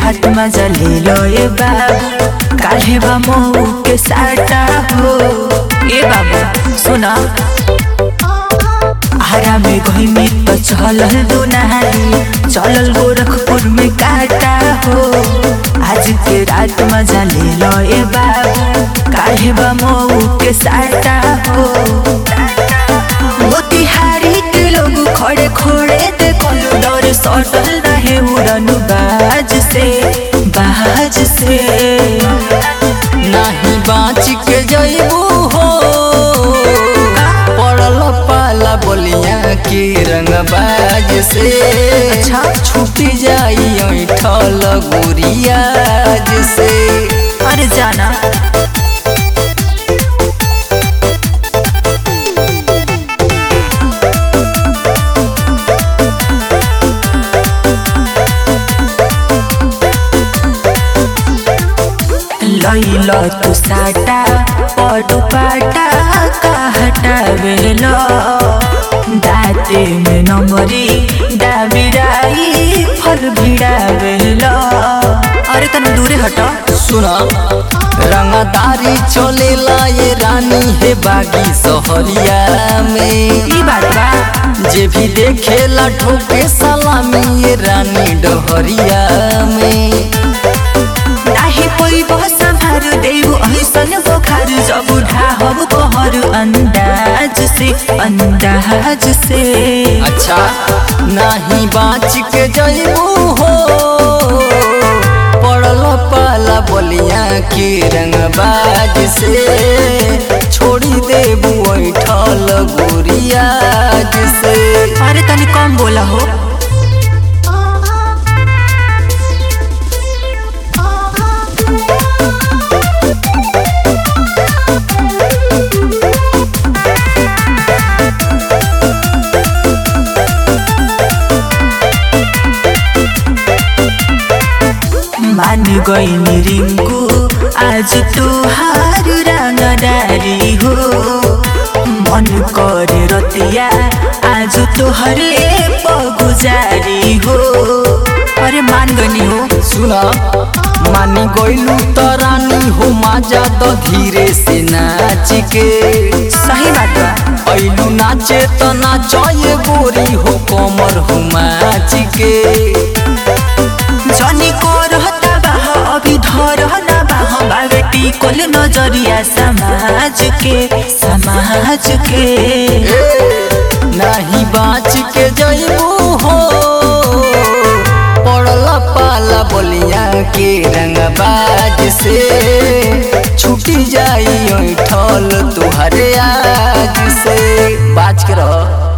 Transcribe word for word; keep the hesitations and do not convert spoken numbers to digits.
रात मजा ले लो ए बाबू, काहे बा मऊ के साटा हो। ए बाबू सुना, आरा में घुमी तो चलल दुनाली, चलल गोरखपुर में काटा हो। आज के रात मजा ले लो ए बाबू, काहे बा मऊ के साटा हो। मोतिहारी के लोग खड़े खड़े देखलू डर सटल रहे उड़न बाज से, बाज से नाही बाँच के जइबू हो, पड़ल पाला बोलिया के रंगबाज से। अच्छा छूटी जाई ऐठल गोरियाज से। अरे जाना लैल तू साटा पटु पाटा का हटावेलो, दाते में नंबरी डाबिराई फल भिड़ावेलो। अरे तन दूरे हटा। सुना रंगदारी चलेला ये रानी है बागी सहरिया में। ई बात बा, जे भी देखेला ठोके सलामी ये रानी डहरिया में। नाही कोई बहुत संभार देऊ ऐसन बोखार, जब ढाहब बहर अंदाज से, अंदाज से। अच्छा नाही बाँच के जइबू हो, पड़ल पाला बोलिया के रंगबाज से। छोड़ी देबू ऐठल गोरियाज से। अरे तनी कम बोला हो। मान गईनी रिंकू आज तुहार रंगदारी हो, मन करे रतिया आज तुहरे पगुजारी हो। अरे मान गनी हो। सुना मानी गइलू त रानी हो, माजा द धीरे से नाच के। सही बात बा, ऐलू नाचे त नाचे गोरी हो, कमर हो माच के। जनी को रहता बाह अभी धर ना बाह, बावे टिकल नजरिया समाज के, समाज के। नाही बाँच के जइबू हो, पड़ल पाला बोलिया के रंगबाज से। छूटी जाई ऐठल तुहरे आज से। बाज के रह।